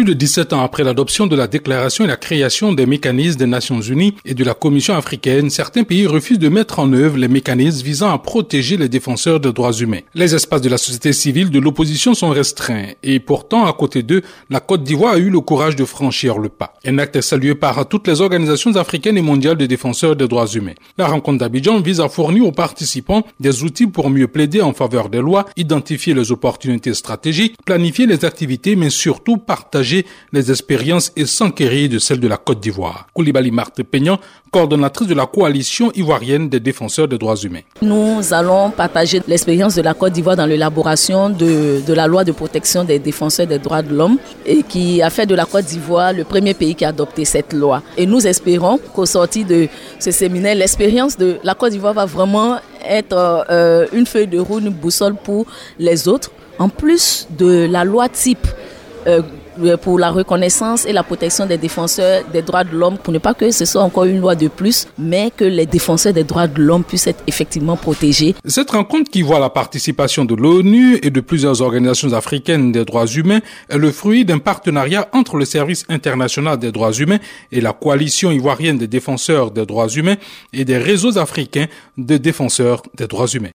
Plus de 17 ans après l'adoption de la déclaration et la création des mécanismes des Nations Unies et de la Commission africaine, certains pays refusent de mettre en œuvre les mécanismes visant à protéger les défenseurs des droits humains. Les espaces de la société civile de l'opposition sont restreints et pourtant, à côté d'eux, la Côte d'Ivoire a eu le courage de franchir le pas. Un acte salué par toutes les organisations africaines et mondiales de défenseurs des droits humains. La rencontre d'Abidjan vise à fournir aux participants des outils pour mieux plaider en faveur des lois, identifier les opportunités stratégiques, planifier les activités, mais surtout partager les expériences et s'enquérir de celles de la Côte d'Ivoire. Koulibaly Marthe Peignan, coordonnatrice de la coalition ivoirienne des défenseurs des droits humains. Nous allons partager l'expérience de la Côte d'Ivoire dans l'élaboration de la loi de protection des défenseurs des droits de l'homme et qui a fait de la Côte d'Ivoire le premier pays qui a adopté cette loi. Et nous espérons qu'au sorti de ce séminaire, l'expérience de la Côte d'Ivoire va vraiment être une feuille de route, une boussole pour les autres. En plus de la loi type pour la reconnaissance et la protection des défenseurs des droits de l'homme, pour ne pas que ce soit encore une loi de plus, mais que les défenseurs des droits de l'homme puissent être effectivement protégés. Cette rencontre qui voit la participation de l'ONU et de plusieurs organisations africaines des droits humains est le fruit d'un partenariat entre le Service international des droits humains et la coalition ivoirienne des défenseurs des droits humains et des réseaux africains de défenseurs des droits humains.